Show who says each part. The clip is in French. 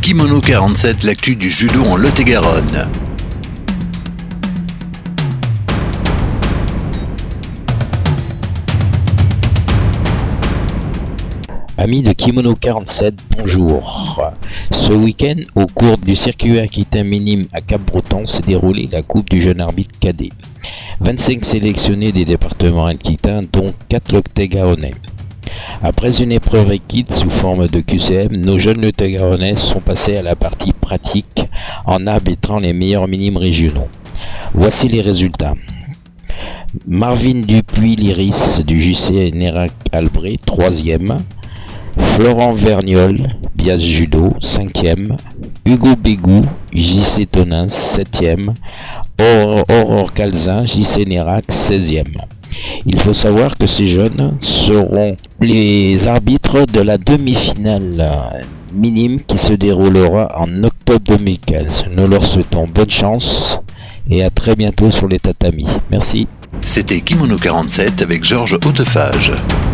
Speaker 1: Kimono 47, l'actu du judo en Lot-et-Garonne.
Speaker 2: Amis de Kimono 47, bonjour. Ce week-end, au cours du circuit aquitain minime à Cap-Breton, s'est déroulée la Coupe du jeune arbitre cadet. 25 sélectionnés des départements aquitains, dont 4 Lot-et-Garonnais. Après une épreuve équite sous forme de QCM, nos jeunes Lot-et-Garonnais sont passés à la partie pratique en arbitrant les meilleurs minimes régionaux. Voici les résultats. Marvin Dupuis-Liris du JC Nérac Albret, 3e. Florent Vergnol, Bias Judo, 5e. Hugo Bégou, JC Tonins, 7e. Aurore Calzin, JC Nérac, 16e. Il faut savoir que ces jeunes seront les arbitres de la demi-finale minime qui se déroulera en octobre 2015. Nous leur souhaitons bonne chance et à très bientôt sur les tatamis. Merci.
Speaker 1: C'était Kimono 47 avec Georges Hautefage.